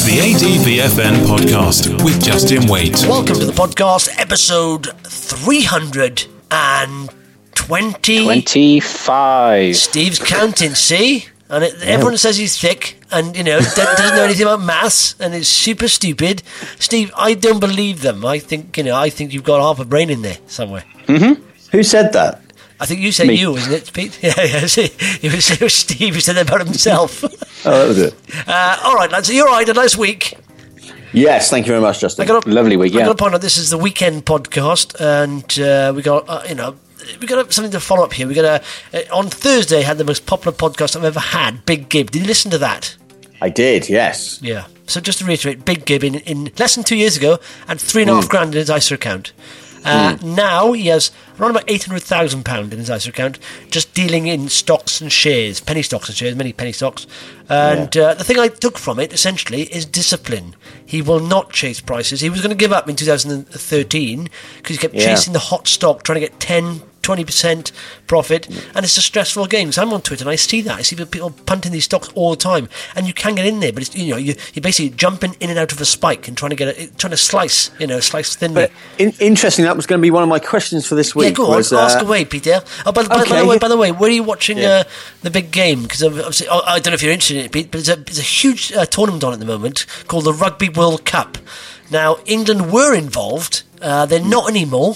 The ADVFN podcast with Justin Waite. Welcome to the podcast, episode 320. 25. Steve's counting, see? And everyone says he's thick and, doesn't know anything about maths and is super stupid. Steve, I don't believe them. I think you've got half a brain in there somewhere. Mm-hmm. Who said that? I think you said Me. you, wasn't it, Pete? Yeah. It was Steve who said that about himself. Oh, that was it. All right, lads. You're all right. A nice week. Yes, thank you very much, Justin. Lovely week, yeah. I got to point out this is the weekend podcast, and we got we got something to follow up here. We got on Thursday had the most popular podcast I've ever had. Big Gib. Did you listen to that? I did, yes. Yeah. So just to reiterate, Big Gib in less than 2 years ago had $3.5 grand in his ISA account. Now he has around about £800,000 in his ISA account, just dealing in stocks and shares, penny stocks and shares, many penny stocks. And the thing I took from it, essentially, is discipline. He will not chase prices. He was going to give up in 2013 because he kept chasing the hot stock, trying to get 10-20% profit, and it's a stressful game. So I'm on Twitter and I see that. I see people punting these stocks all the time, and you can get in there, but it's, you're basically jumping in and out of a spike and trying to slice thinly. But interesting, that was going to be one of my questions for this week. Yeah, go on, ask away, Peter. Oh, by the way, where are you watching the big game? Because obviously, I don't know if you're interested in it, Pete, but it's a huge tournament on at the moment called the Rugby World Cup. Now, England were involved. They're not anymore.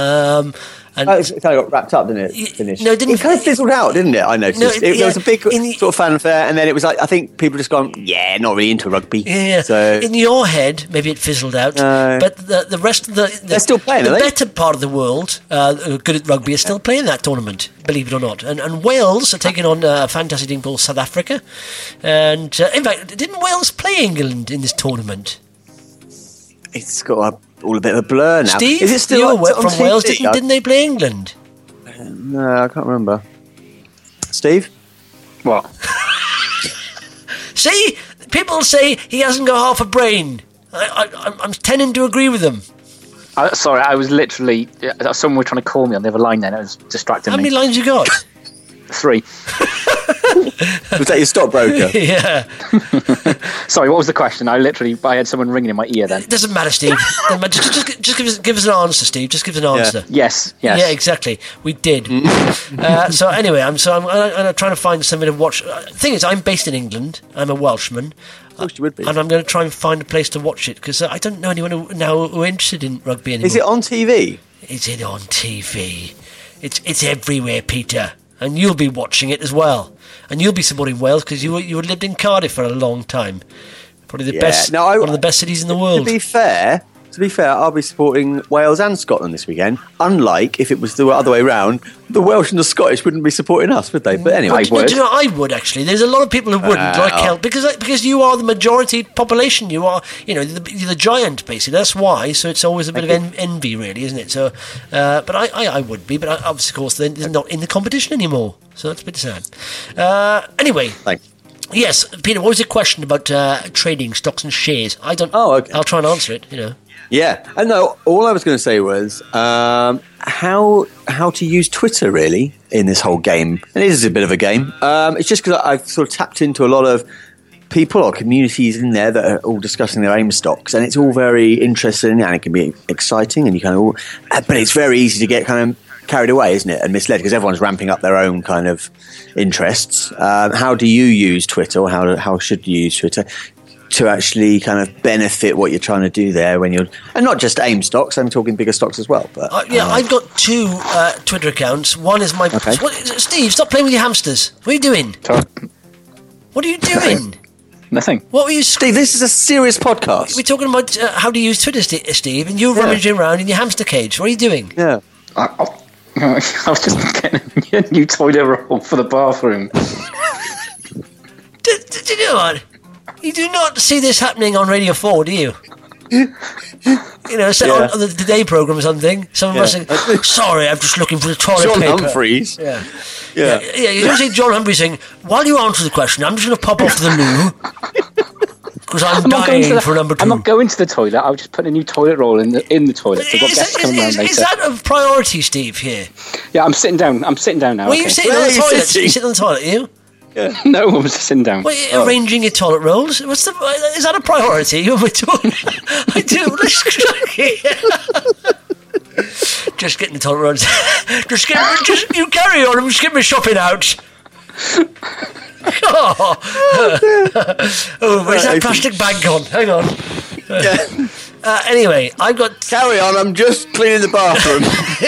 It kind of got wrapped up, didn't it? Finished. No, it didn't. It kind of fizzled out, didn't it? I noticed. There was a big sort of fanfare, and then it was like, I think people just gone, not really into rugby. Yeah. So in your head, maybe it fizzled out. But the rest of they're still playing, the are they? better part of the world, good at rugby, are still playing that tournament, believe it or not. And Wales are taking on a fantastic team called South Africa. And in fact, didn't Wales play England in this tournament? It's got all a bit of a blur now. Steve, is it still you were on from TV? Wales? Didn't they play England? No, I can't remember. Steve? What? See, people say he hasn't got half a brain. I'm tending to agree with them. Sorry, I was literally... someone was trying to call me on the other line then. It was distracting How me. many lines you got? 3. Was that your stockbroker? Yeah. Sorry, what was the question? I had someone ringing in my ear then. It doesn't matter, Steve. Just give us an answer, Steve. Just give us an answer. Yes. Yeah, exactly. We did. So anyway, I'm trying to find something to watch. The thing is, I'm based in England. I'm a Welshman. Of course you would be. And I'm going to try and find a place to watch it because I don't know anyone who are interested in rugby anymore. Is it on TV? Is it on TV? It's everywhere, Peter. And you'll be watching it as well. And you'll be supporting Wales because you lived in Cardiff for a long time. Probably the best, one of the best cities in the world. To be fair, I'll be supporting Wales and Scotland this weekend. Unlike if it was the other way around, the Welsh and the Scottish wouldn't be supporting us, would they? But anyway, I would actually. There's a lot of people who wouldn't, like Kel, because you are the majority population. You are, you're the giant basically. That's why. So it's always a bit of envy, really, isn't it? So, but I would be, but obviously, of course, they're not in the competition anymore. So that's a bit sad. Anyway. Thanks. Yes, Peter. What was your question about trading stocks and shares? I don't. Oh, okay. I'll try and answer it. Yeah, I know. All I was going to say was how to use Twitter really in this whole game. And it is a bit of a game. It's just because I've sort of tapped into a lot of people or communities in there that are all discussing their AIM stocks, and it's all very interesting and it can be exciting, and you kind of, but it's very easy to get kind of carried away, isn't it, and misled because everyone's ramping up their own kind of interests. How do you use Twitter, or how should you use Twitter to actually kind of benefit what you're trying to do there when you're, and not just AIM stocks, I'm talking bigger stocks as well. But I've got 2 Twitter accounts. One is my... Okay. Steve, stop playing with your hamsters. What are you doing? Sorry. What are you doing? Nothing. What were you... Steve, this is a serious podcast. We're talking about how to use Twitter, Steve, and you're rummaging around in your hamster cage. What are you doing? Yeah. I was just getting a new toilet roll for the bathroom. Do you know what? You do not see this happening on Radio 4, do you? On the Today programme or something. Someone must say, sorry, I'm just looking for the toilet John paper. Humphreys. Yeah. You don't see John Humphreys saying, while you answer the question, I'm just going to pop off to the loo because I'm dying for number 2. I'm not going to the toilet. I'll just put a new toilet roll in the toilet. So I've got guests coming around later. Is that a priority, Steve, here? Yeah, I'm sitting down. I'm sitting down now. Well, you sitting on the toilet? You sitting on the toilet, are you? No one was sitting down. Well, arranging your toilet rolls. Is that a priority? I do. Just getting the toilet rolls. Just you carry on. I'm just getting my shopping out. Where's that plastic bag gone? Hang on. Anyway, I've got... Carry on, I'm just cleaning the bathroom.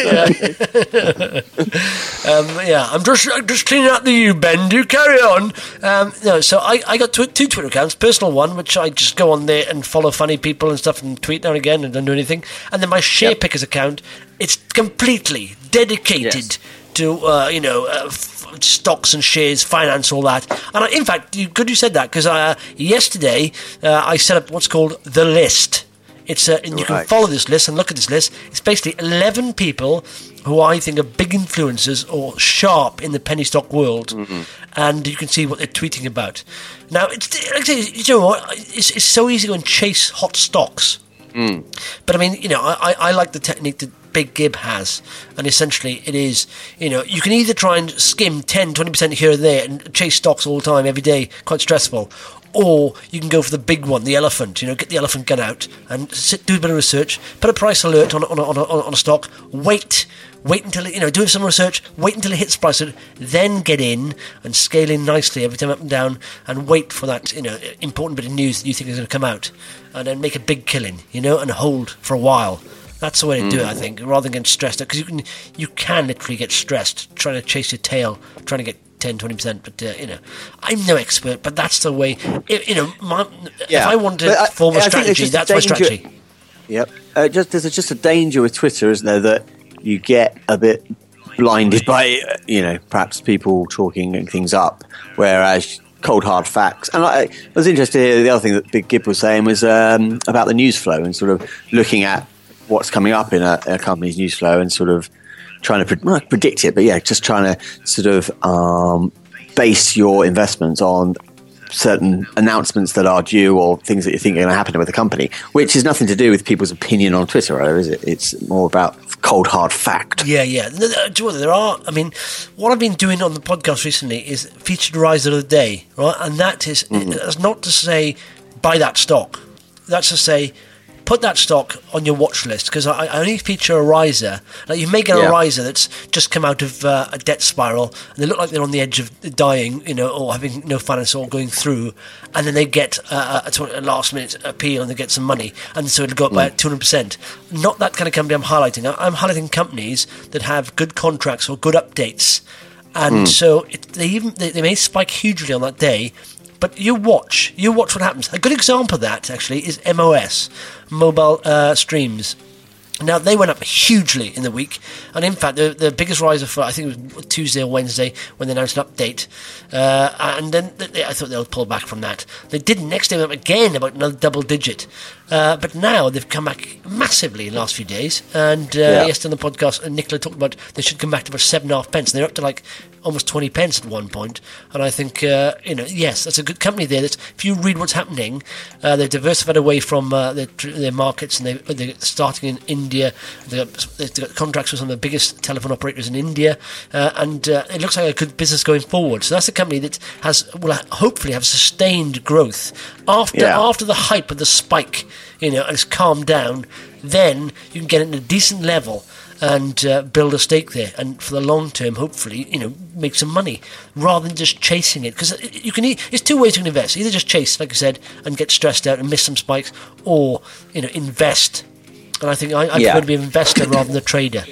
I'm just cleaning out the U-bend. You carry on. So I got two Twitter accounts. Personal one, which I just go on there and follow funny people and stuff and tweet now and again and don't do anything. And then my Share Pickers account, it's completely dedicated to, stocks and shares, finance, all that. And in fact, good you said that, because yesterday I set up what's called The List. It's and you can follow this list and look at this list. It's basically 11 people who I think are big influencers or sharp in the penny stock world, and you can see what they're tweeting about. Now, you know what? It's so easy to go and chase hot stocks. But I mean, I like the technique that Big Gib has, and essentially it is, you can either try and skim 10-20% here and there and chase stocks all the time, every day, quite stressful, or you can go for the big one, the elephant. Get the elephant gun out and do a bit of research, put a price alert on a stock, wait until it, do some research, wait until it hits price alert, then get in and scale in nicely every time up and down, and wait for that important bit of news that you think is going to come out, and then make a big killing, and hold for a while. That's the way to do it, I think, rather than getting stressed out, because you can literally get stressed trying to chase your tail, trying to get 10-20%, but I'm no expert, but that's the way. If I want to form a strategy, that's my strategy. Yep. There's just a danger with Twitter, isn't there, that you get a bit blinded by perhaps people talking things up, whereas cold hard facts. And I was interested to hear the other thing that Big Gib was saying was about the news flow and sort of looking at what's coming up in a company's news flow and sort of trying to not predict it, but just trying to sort of base your investments on certain announcements that are due or things that you think are going to happen with the company, which has nothing to do with people's opinion on Twitter, either, is it? It's more about cold hard fact. Yeah. There are. I mean, what I've been doing on the podcast recently is featured riser of the day, right? And that is that's not to say buy that stock. That's to say, put that stock on your watch list, because I only feature a riser. Like, you may get a riser that's just come out of a debt spiral and they look like they're on the edge of dying, or having no finance or going through, and then they get a last minute appeal and they get some money, and so it'll go up by 200%. Not that kind of company I'm highlighting. I'm highlighting companies that have good contracts or good updates, and so they may spike hugely on that day. But you watch what happens. A good example of that, actually, is MOS, Mobile Streams. Now, they went up hugely in the week, and in fact, the biggest riser for, I think it was Tuesday or Wednesday, when they announced an update, and then I thought they'll pull back from that. They didn't. Next day went up again, about another double digit. But now they've come back massively in the last few days, and yesterday on the podcast, Nicola talked about they should come back to about 7.5 pence, and they're up to like almost 20 pence at one point. And I think, yes, that's a good company there. If you read what's happening, they're diversified away from their markets, and they're starting in India. They've got contracts with some of the biggest telephone operators in India, and it looks like a good business going forward. So that's a company that will hopefully have sustained growth after the hype of the spike, and it's calmed down. Then you can get it at a decent level and build a stake there, and for the long term, hopefully, make some money rather than just chasing it. Because it's two ways you can invest: either just chase, like I said, and get stressed out and miss some spikes, or invest. And I think I prefer to be an investor rather than a trader.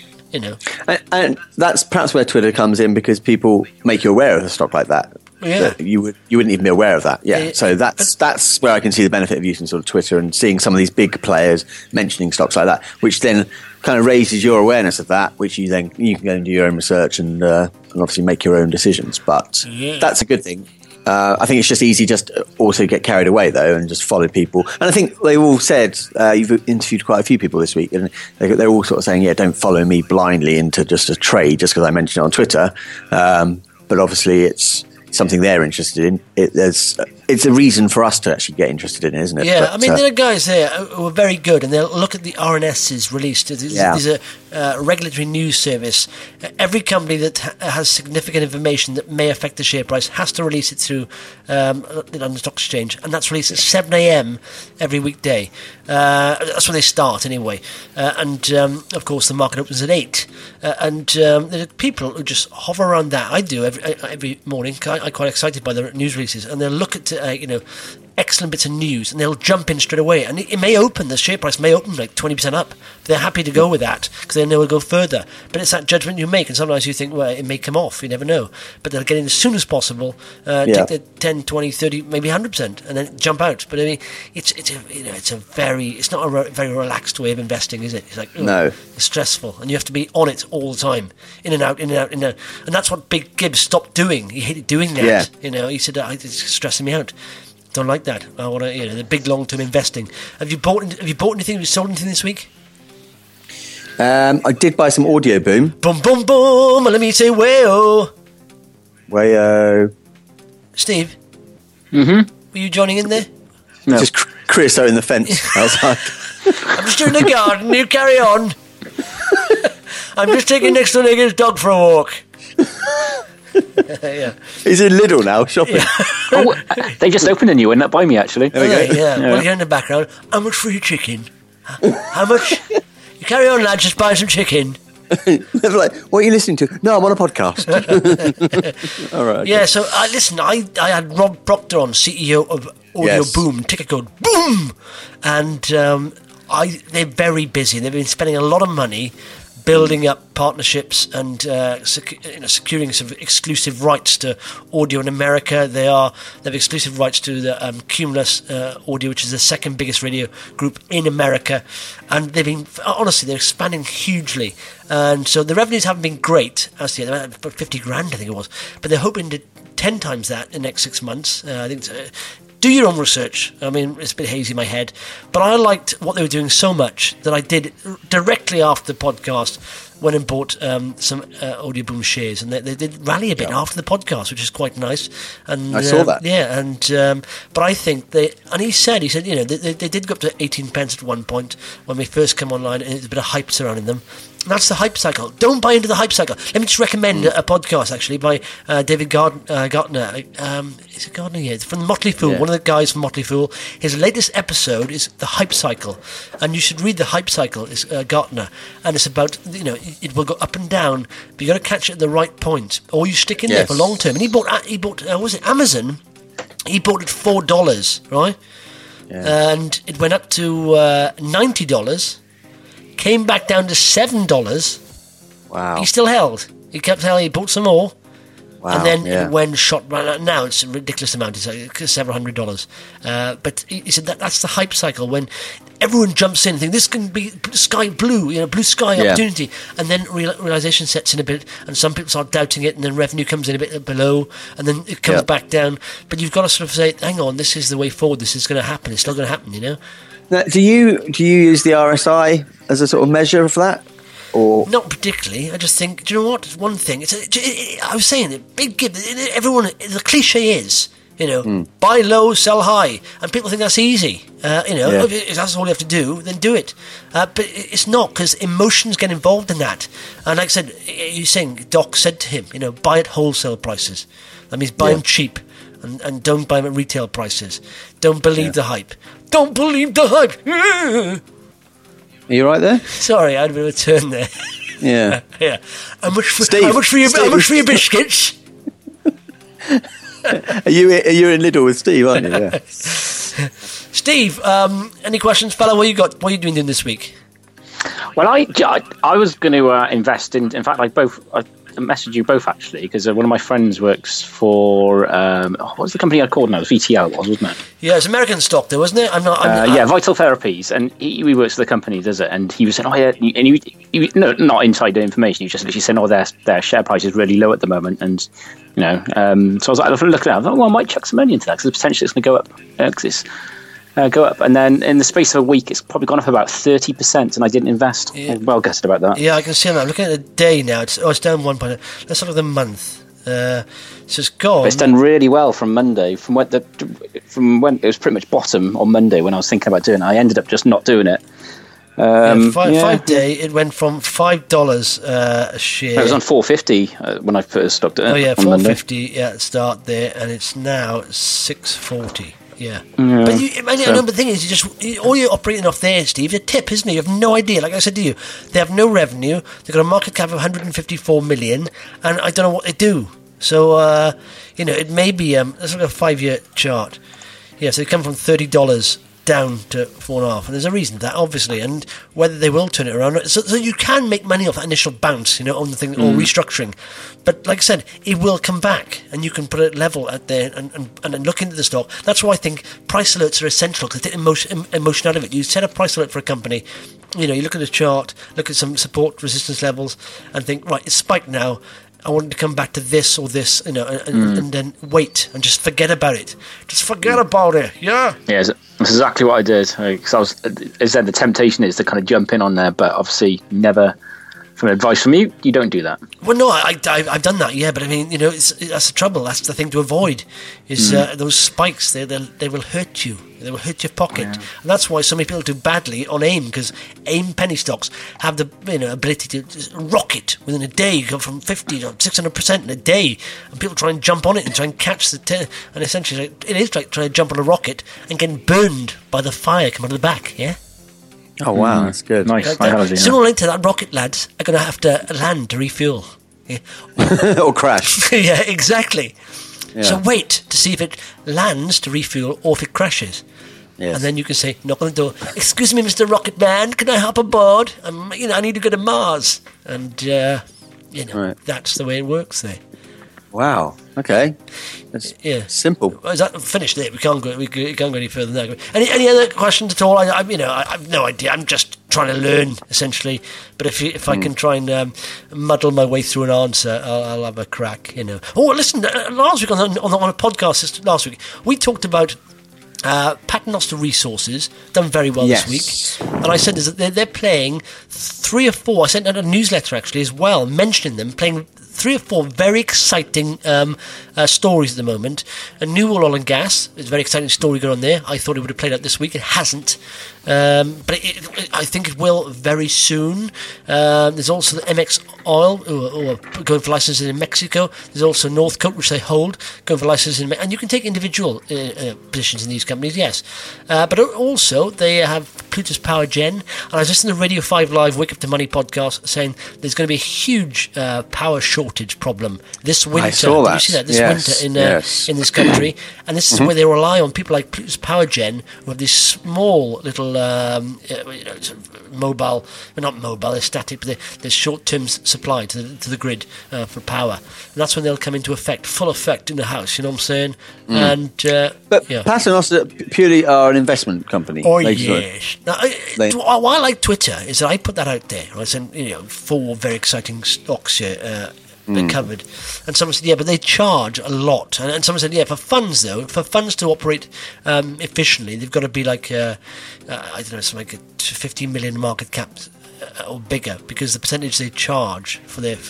And that's perhaps where Twitter comes in, because people make you aware of a stock like that. Yeah, you wouldn't even be aware of that. Yeah, so that's where I can see the benefit of using sort of Twitter and seeing some of these big players mentioning stocks like that, which then kind of raises your awareness of that, which you can go and do your own research and obviously make your own decisions. But that's a good thing. I think it's just easy just also get carried away, though, and just follow people. And I think they all said, you've interviewed quite a few people this week, and they're all sort of saying, don't follow me blindly into just a trade just because I mentioned it on Twitter. But obviously it's something they're interested in. There's it's a reason for us to actually get interested in it, isn't it? Yeah, But, I mean, there are guys there who are very good, and they'll look at the RNSs released. There's a regulatory news service. Every company that has significant information that may affect the share price has to release it through the London Stock Exchange, and that's released at 7 a.m. every weekday. That's when they start, anyway. Of course, the market opens at 8. And there are people who just hover around that. I do every morning. I'm quite excited by the news releases, and they'll look at excellent bits of news, and they'll jump in straight away. And it may open, the share price may open like 20% up. They're happy to go with that because they know it'll go further. But it's that judgment you make, and sometimes you think, well, it may come off. You never know. But they'll get in as soon as possible, take the 10, 20, 30, maybe 100%, and then jump out. But I mean, it's not a very relaxed way of investing, is it? It's like, no, it's stressful, and you have to be on it all the time, in and out, in and out, in and out. And that's what Big Gibbs stopped doing. He hated doing that. Yeah. He said, it's stressing me out. Don't like that. I want to, the big long-term investing. Have you bought anything? Have you sold anything this week? I did buy some Audio Boom. Boom, boom, boom. Let me say, wayo. Wayo. Steve. Mm-hmm. Were you joining in there? No. Just creosote in the fence outside. I'm just doing the garden. You carry on. I'm just taking next door neighbour's dog for a walk. Yeah. He's in Lidl now, shopping. Yeah. They just opened a new one up by me, actually. Yeah. Well, you're in the background. How much for your chicken? How much? You carry on, lad. Just buy some chicken. They're like, what are you listening to? No, I'm on a podcast. All right. Okay. Yeah, so listen, I had Rob Proctor on, CEO of Audio Boom, ticker code BOOM, and they're very busy. They've been spending a lot of money building up partnerships and securing some exclusive rights to audio in America. They have exclusive rights to the Cumulus Audio, which is the second biggest radio group in America, and they're expanding hugely. And so the revenues haven't been great. About 50 grand, I think it was, but they're hoping to 10 times that in the next 6 months. I think. Do your own research. I mean, it's a bit hazy in my head. But I liked what they were doing so much that I did directly after the podcast, went and bought some Audio Boom shares. And they did rally a bit after the podcast, which is quite nice. And I saw that. Yeah, but I think he said, they did go up to 18 pence at one point when we first came online, and there's a bit of hype surrounding them. And that's the hype cycle. Don't buy into the hype cycle. Let me just recommend a podcast, actually, by David Gartner. Is it Gardner? Yeah, it's from Motley Fool, one of the guys from Motley Fool. His latest episode is The Hype Cycle. And you should read The Hype Cycle, it's Gartner. And it's about, it will go up and down, but you've got to catch it at the right point. Or you stick in there for long term. And he bought was it Amazon? He bought it $4, right? Yeah. And it went up to $90. Came back down to $7. Wow. He still held. He kept telling he bought some more. Wow. And then it went shot right now. It's a ridiculous amount. It's like several $100s. But he said that's the hype cycle when everyone jumps in and thinks this can be sky blue, blue sky opportunity. And then realization sets in a bit, and some people start doubting it, and then revenue comes in a bit below, and then it comes back down. But you've got to sort of say, hang on, this is the way forward. This is going to happen. It's still going to happen, Now, do you use the RSI as a sort of measure for that, or not particularly? I just think, do you know what? It's one thing. I was saying that Big Gib. Everyone, the cliche is, buy low, sell high, and people think that's easy. If that's all you have to do, then do it. But it's not, because emotions get involved in that. And like I said, Doc said to him, buy at wholesale prices. That means buy them cheap. And don't buy them at retail prices. Don't believe the hype. Don't believe the hype. Are you right there? Sorry, I had a bit of a turn there. Yeah. Yeah. How much for your biscuits? Are you in Lidl with Steve, aren't you? Yeah. Steve, any questions, fella? What are you doing this week? Well, I was going to invest in fact, I messaged you both, actually, because one of my friends works for what was the company I called now? VTL wasn't it? Yeah, it's American stock though, wasn't it? Vital Therapies, and he works for the company, does it? And he was saying, and not insider information. He just literally said, their share price is really low at the moment, and so I was like, looking at it, I thought, I might chuck some money into that because potentially it's going to go up. Because it's go up, and then in the space of a week it's probably gone up about 30%, and I didn't invest. Well gutted about that. Yeah, I can see that. I'm looking at the day now, it's down 1 point. Let's look at the month. So it's gone. But it's done really well from Monday. From when it was pretty much bottom on Monday when I was thinking about doing it. I ended up just not doing it. 5 day, it went from $5 a share. It was on $4.50 when I first stopped it. Oh yeah, on Monday. $4.50 at start there, and it's now $6.40. Yeah. But the thing is, all you're operating off there, Steve, is a tip, isn't it? You have no idea. Like I said to you, they have no revenue. They've got a market cap of 154 million, and I don't know what they do. So it may be. Let's look at a 5-year chart. Yeah, so they come from $30 down to 4.5, and there's a reason for that, obviously, and whether they will turn it around. So you can make money off that initial bounce, on the thing, or restructuring. But like I said, it will come back, and you can put a level out there and look into the stock. That's why I think price alerts are essential, because they take emotion out of it. You set a price alert for a company, you look at the chart, look at some support resistance levels, and think, right, it's spiked now. I want it to come back to this or this, and then wait and just forget about it. Just forget about it, yeah. Yeah, that's exactly what I did. Because as I said, the temptation is to kind of jump in on there, but obviously never. From advice from you, you don't do that. Well, no, I've done that, yeah, but I mean, that's the trouble. That's the thing to avoid. Is those spikes? They will hurt you. They will hurt your pocket, and that's why so many people do badly on AIM, because AIM penny stocks have the ability to just rocket within a day. You go from 50 to 600% in a day, and people try and jump on it and try and catch and essentially it is like trying to jump on a rocket and getting burned by the fire coming out of the back. Yeah. Oh wow, that's good. Nice. Sooner or later, that rocket, lads, are going to have to land to refuel. Yeah. Or crash. Yeah, exactly. Yeah. So wait to see if it lands to refuel or if it crashes. Yes. And then you can say, knock on the door, excuse me, Mr. Rocket Man, can I hop aboard? I need to go to Mars. And, Right. That's the way it works there. Wow. Okay. That's simple. Is that finished there? We can't go any further than that. Any other questions at all? I've no idea. I'm just trying to learn, essentially. But if I can try and muddle my way through an answer, I'll have a crack. Oh, listen! Last week on a podcast, we talked about Paternoster Resources, done very well this week, and I said that they're playing 3 or 4. I sent out a newsletter actually as well, mentioning them playing 3 or 4 very exciting stories at the moment. A New Oil and Gas, there's a very exciting story going on there. I thought it would have played out this week. It hasn't. But I think it will very soon. There's also the MX Oil, who are going for licenses in Mexico. There's also Northcote, which they hold, going for licenses in Mexico. And you can take individual positions in these companies, yes. But also, they have Plutus Power Gen. And I was listening to Radio 5 Live, Wake Up to Money podcast, saying there's going to be a huge power shortage problem this winter. I saw that. Did you see that? This winter in this country. And this is where they rely on people like Plutus Power Gen, who have this small little sort of mobile, well, not mobile, they're static, but they're short-term supply to the grid for power. And that's when they'll come into full effect in the house, you know what I'm saying? And But Paternoster purely are an investment company. Oh, yes. Now, why I like Twitter is that I put that out there. I said, 4 very exciting stocks here. They're covered. And someone said, yeah, but they charge a lot. And someone said, yeah, for funds to operate efficiently, they've got to be like, I don't know, something like a 50 million market cap or bigger, because the percentage they charge for their,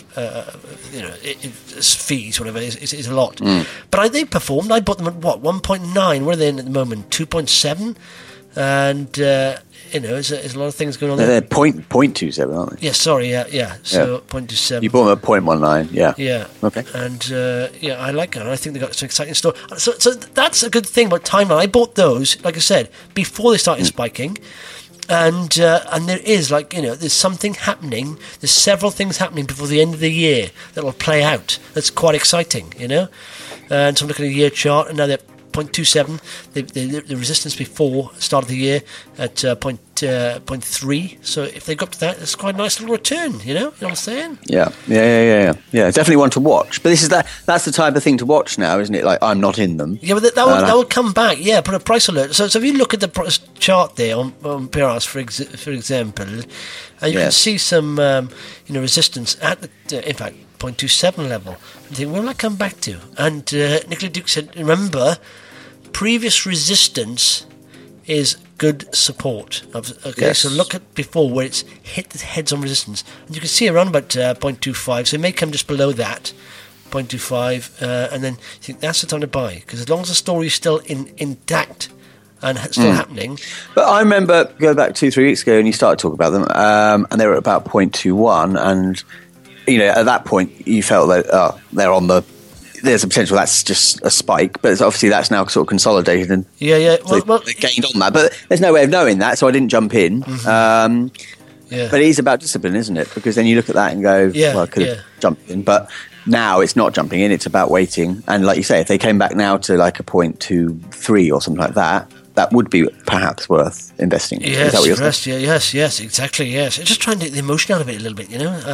fees, whatever, is a lot. But they performed. I bought them at, 1.9? What are they in at the moment? 2.7? And... there's a lot of things going on there. They're 0.27, aren't they? Yeah, sorry, yeah. So 0.27. You bought them at 0.19, yeah. Yeah. Okay. And I like it. I think they've got some exciting stuff. So that's a good thing about timeline. I bought those, like I said, before they started spiking. And there is, there's something happening. There's several things happening before the end of the year that will play out. That's quite exciting, And so I'm looking at a year chart, and now they're 0.27. The resistance before start of the year at 0.3. So if they go up to that, it's quite a nice little return. You know what I'm saying? Yeah. Definitely one to watch. But that's the type of thing to watch now, isn't it? Like, I'm not in them. Yeah, but that will come back. Yeah, put a price alert. So if you look at the chart there on PRS, for example, you can see some resistance at the in fact 0.27 level. And think, where will I come back to? And Nicola Duke said, remember, previous resistance is good support. Okay, yes. So look at before where it's hit the heads on resistance. And you can see around about 0.25, so it may come just below that. 0.25, and then you think that's the time to buy, because as long as the story is still intact and still happening. But I remember going back 2-3 weeks ago and you started talking about them, and they were at about 0.21, and at that point you felt that they're on the. There's a potential that's just a spike, but obviously that's now sort of consolidated and well, they gained on that. But there's no way of knowing that, so I didn't jump in. But it is about discipline, isn't it? Because then you look at that and go, well, I could have jumped in. But now it's not jumping in, it's about waiting. And like you say, if they came back now to like a 0.23 or something like that, that would be perhaps worth investing. Yes, is that what you're saying? yes, exactly, yes. Just trying to get the emotion out of it a little bit,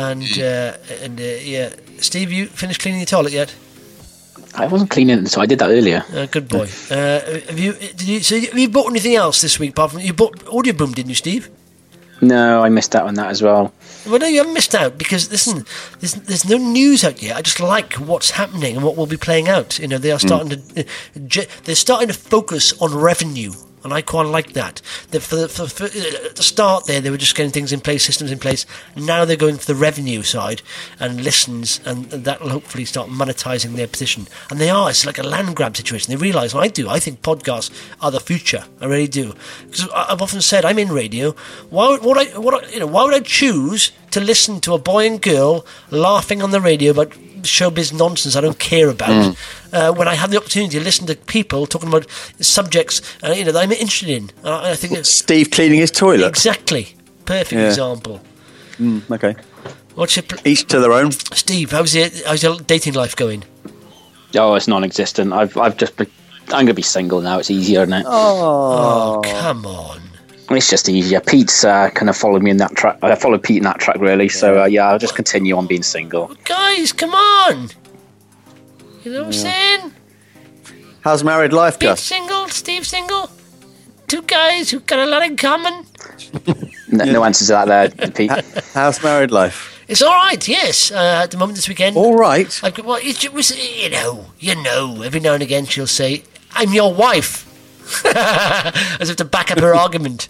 And Steve, you finished cleaning the toilet yet? I wasn't cleaning it, so I did that earlier. Good boy. Have you bought anything else this week apart from you bought Audio Boom, didn't you, Steve? No, I missed out on that as well. Well, no, you haven't missed out, because listen, there's no news out yet. I just like what's happening and what will be playing out. They are starting they're starting to focus on revenue. And I quite like that. At the start there, they were just getting things in place, systems in place. Now they're going for the revenue side and listens, and that will hopefully start monetizing their position. And they are. It's like a land grab situation. They realise, I think podcasts are the future. I really do. Because I've often said, I'm in radio. Why would I choose to listen to a boy and girl laughing on the radio about showbiz nonsense I don't care about, when I have the opportunity to listen to people talking about subjects that I'm interested in? I think it's Steve cleaning his toilet. Exactly, perfect example. Okay. What's your each to their own. Steve, how's your dating life going? Oh, it's non-existent. I'm going to be single now. It's easier, isn't it? Oh, come on. It's just easier. Pete's kind of followed me in that track. I followed Pete in that track, really. So, I'll just continue on being single. Guys, come on. You know what I'm saying? How's married life, Pete Gus? single, Steve single. Two guys who've got a lot in common. No answer to that there, Pete. How's married life? It's all right, yes. At the moment this weekend. All right? It was, every now and again she'll say, I'm your wife. As if to back up her argument.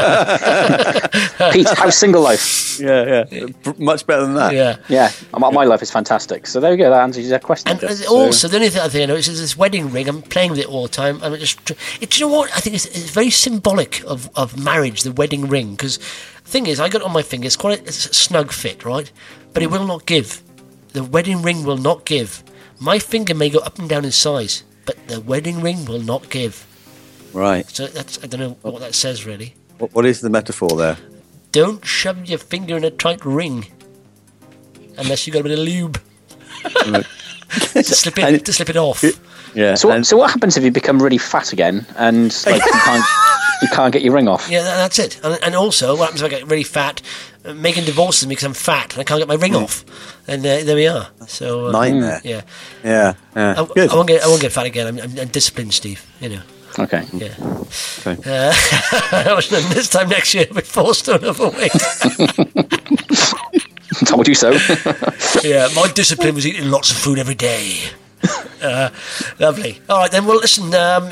Pete, how's single life? Yeah. Much better than that. Yeah. My life is fantastic. So there we go. That answers your question. And also, the only other thing I know is this wedding ring. I'm playing with it all the time. Do you know what? I think it's very symbolic of marriage, the wedding ring. Because the thing is, I got it on my finger. It's a snug fit, right? But it will not give. The wedding ring will not give. My finger may go up and down in size, but the wedding ring will not give. Right. So I don't know what that says, really. What is the metaphor there? Don't shove your finger in a tight ring unless you got a bit of lube to slip it off. Yeah. So what happens if you become really fat again and you can't get your ring off? Yeah, that's it. And also, what happens if I get really fat? Megan divorces me because I'm fat and I can't get my ring off. And there we are. So nightmare. Yeah. Good. I won't get fat again. I'm disciplined, Steve. Okay. Yeah. Okay. This time next year, I'll be 4 stone overweight. Told you so. Yeah, my discipline was eating lots of food every day. Lovely. All right, then. Well, listen.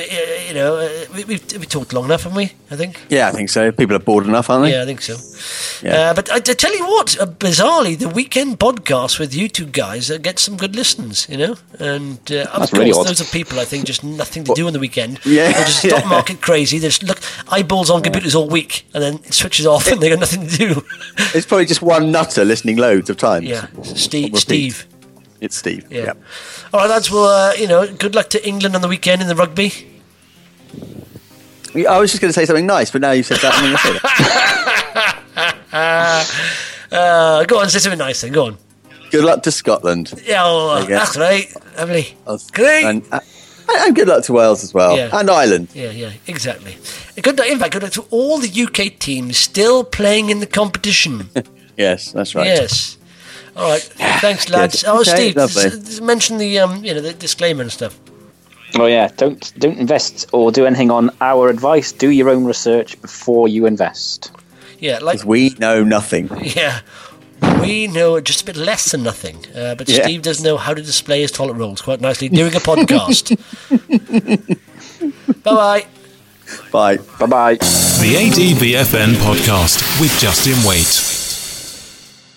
We've talked long enough, haven't we? I think. Yeah, I think so. People are bored enough, aren't they? Yeah, I think so. Yeah. But I tell you what, bizarrely, the weekend podcast with you two guys gets some good listens. And of really course, odd. those are people I think just nothing to do on the weekend. Yeah, They're just stock market crazy. They just look eyeballs on computers all week, and then it switches off, and they got nothing to do. It's probably just one nutter listening loads of times. Yeah, Steve. It's Steve. Yeah. All right, lads. Well, good luck to England on the weekend in the rugby. I was just going to say something nice, but now you've said that. I'm going to say that. Go on, say something nice then. Go on. Good luck to Scotland. Yeah, that's right. Lovely. Great. And good luck to Wales as well. Yeah. And Ireland. Yeah, exactly. Good luck to all the UK teams still playing in the competition. Yes, that's right. Yes. All right. Thanks, lads. Good. Oh, Okay, Steve, mention the the disclaimer and stuff. Oh yeah, don't invest or do anything on our advice. Do your own research before you invest. Yeah, Because we know nothing. Yeah, we know just a bit less than nothing. But Steve does know how to display his toilet rolls quite nicely doing a podcast. Bye-bye. Bye. Bye-bye. The ADBFN podcast with Justin Waite.